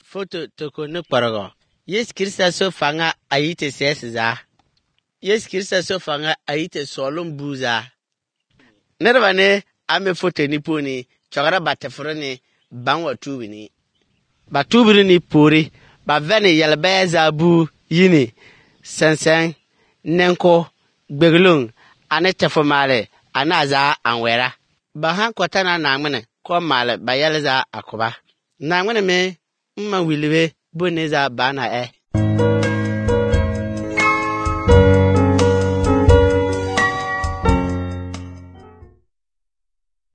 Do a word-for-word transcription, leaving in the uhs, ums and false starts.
foto toko ne kparago. Yes Kirista so fanga ayite sesiza. Yes Kirista so fanga ayite solum buza. Nervane ame foto ni poni chogara batefroni bangwa tubini. Ba tubiri ni pori ba veni yelbeza bu yini sensen nenko gbeglung ane tefomale anaza anwera. Ba han kotana na ngmene ko male ba yelza akoba. Na ngmene me mma wiliwe boneza bana e.